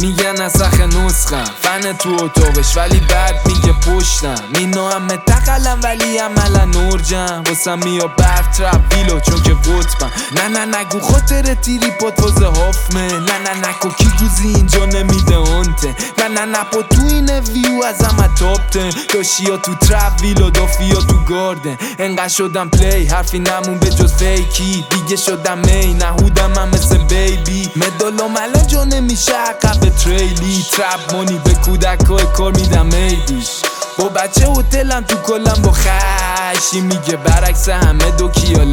میگن نسخ نسخم فن تو اتاقش ولی بعد میگه پشتم مینو همه تقلم ولی عملا نرجم واسم میا برف ترپ ویلو چون که قطبم نه نگو خاطر تیری پات واسه هافمه نه نکو کی گوزی اینجا نمیده آنته نه پا تو این ویو از همه تابته داشیا تو ترپ ویلو دافیا تو گاردن انقدر شدم پلی حرفی نمون به جز فیکی دیگه شدم می نهودم هم مثل بیبی مدالام الان جا نمیشه عقب تریلی ترپ مونی به کودکای کار میدم میدیش با بچه هتلم تو کلم با خشی میگه برعکس همه دو کیا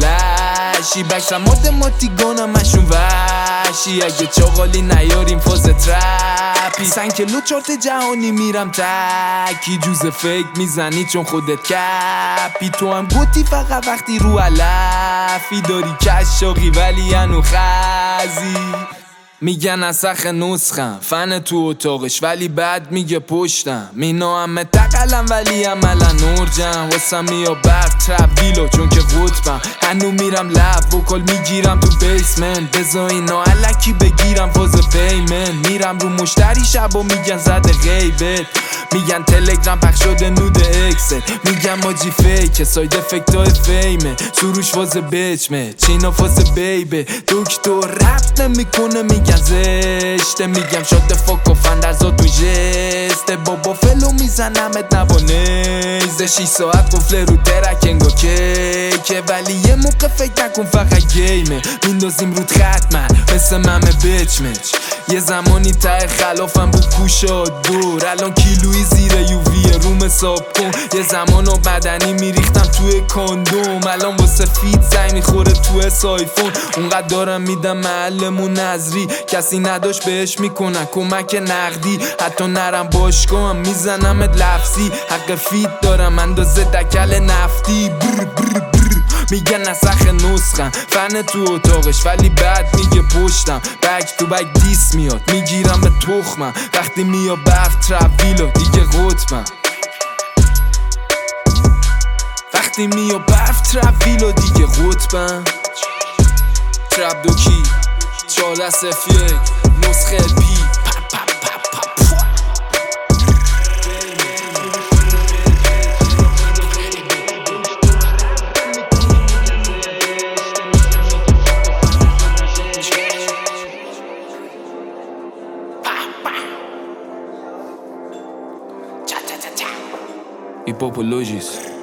لشی بکسم ماتماتیگانم مشون وشی اگه چاقالی نیاریم فاز ترپی 5 کیلو چارت جهانی میرم تکی جوز فیک میزنی چون خودت کپی تو هم گوتی فقط وقتی رو علفی داری کشاقی ولی انو خزی میگن نسخ نسخم فن تو اتاقش ولی بعد میگه پشتم مینا همه تقلم ولی عملا نرجم واسم میا برف ترپ ویلو چون که قطبم هنو میرم لب وکل میگیرم تو بیسمنت بزا اینا علکی بگیرم فاز پیمن میرم رو مشتری شب و میگن زده غیبت میگن تلگرام پخش شده نود اکسل میگن ماجی فیکه ساید افکتای فیمه سروش فاز بچمه چینا فاز بیبه دکتر رفت نمیکنه میگن زشته میگم شاد فاک و فندرزا تو جسته بابا فلو میزنمت نبانیزه 6 ساعت قفله رو درک انگا کیکه ولی یه موقع فکر نکن فقط گیمه میندازیم رود ختمه مثل ممه بچمچ یه زمانی ته خلافم بود کوشا دور الان کیلوی زیر یووی روم حساب کن یه زمانو بدنی میریختم توی کاندوم الان واسه فیت زنگ میخوره توی سایفون اونقدر دارم میدم محلمون نظری کسی نداشت بهش میکنن کمک نقدی حتی نرم باشگاه هم میزنمت لفظی حق فیت دارم اندازه دکل نفتی بر بر بر میگن نسخ نسخم فن تو اتاقش ولی بعد میگه پشتم بک تو بک دیس میاد میگیرم به تخمم وقتی میا برف ترپ ویلو دیگه قطبم وقتی میا برف ترپ ویلو دیگه قطبم ترپ دوکی 1401 نسخه پی Hippopologis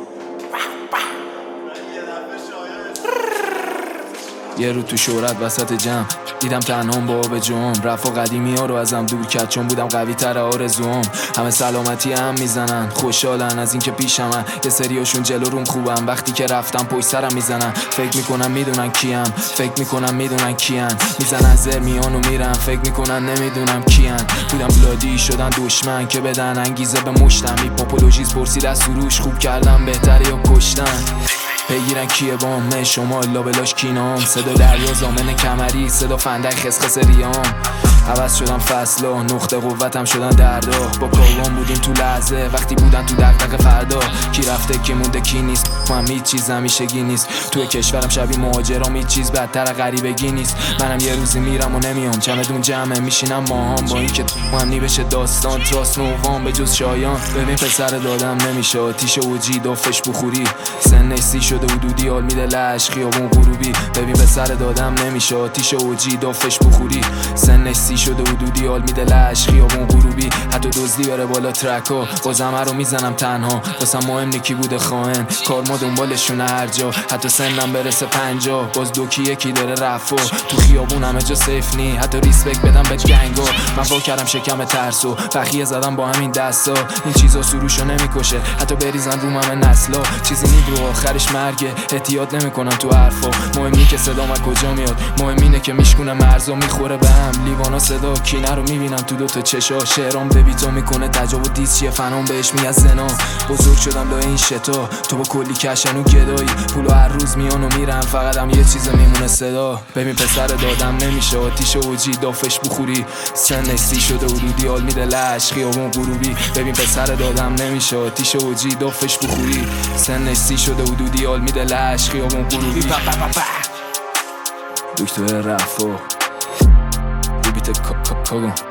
یه رو تو شهرت وسط جمع دیدم تنهام با آب جام رفا قدیمی ها رو ازم دور کرد چون بودم قوی تر آرزوام همه سلامتی هم میزنن خوشحالن از اینکه پیشمن یه سریاشون جلو روم خوبم وقتی که رفتم پشت سرم میزنن فکر میکنم میدونن کیم فکر میکنم میدونن کیان میزنن زر میان و میرن فکر میکنن نمیدونم کیان بودم بلادی شدن دشمن که بدن انگیزه به مشتم هیپوپولوژیز پرسید از سروش خوب کردم بهتره یا کشتن بگیرن کیه بام شما لابلاش کینام صدا دریا زامن کمری صدا فندک خسخس ریام عوض شدم فصلا نقطه قوتم شدن در راه با کاروان بودیم تو لحظه وقتی بودن تو دغدغه فردا کی رفته کی مونده کی نیست من هیچ چیز همیشگی نیست توی کشورم شبیه مهاجرام هیچ چیز بدتر غریبگی نیست منم یه روزی میرم و نمیام چمدون جمعه میشینم ماهام با اینکه مهمی بشه داستان تراس نوام به جز شایان ببین پسر دادم نمیشه آتیش اوجی دافش بخوری سن سی شده حدودی حال میده لش خیابون غروبی ببین پسر دادم نمیشه آتیش اوجی دافش بخوری سن سی شده حدودی حال میده لش خیابون غروبی حتی دزدی بره بالا ترکا بازم رو میزنم تنها واسم مهم نکی بوده خائن کار ما دنبالشون هر جا حتی سنم برسه 50 باز دوکی یکی داره رفا تو خیابون همه جا سیف نی حتی ریسپکت بدم به گنگا من وا کردم شکم ترسو بخیه زدم با همین دستا این چیزا سروشو نمیکشه حتی بریزن رو همه نسلا چیزی نید رو آخرش مرگه احتیاط نمیکنم تو حرفا مهم نی که صدام از کجا میاد مهم اینه که میشکونه مرزا میخوره به هم لیوانا صدا کینه رو میبینم تو دوتا چشا شعرام به بیتا میکنه تجاوز دیس چیه فنام بهش میگه زنا بزرگ شدم لای این شتا تو با کلی کشن و گدایی پولو هر روز میان و میرن فقط هم یه چیز میمونه صدا ببین پسر دادم نمیشه آتیش اوجی دافش بخوری سن سی شده حدودی حال میده لش خیابون غروبی ببین پسر دادم نمیشه آتیش اوجی دافش بخوری سن سی شده حدودی حال میده لش خیابون غروبی دکتر رفا بیت کاگو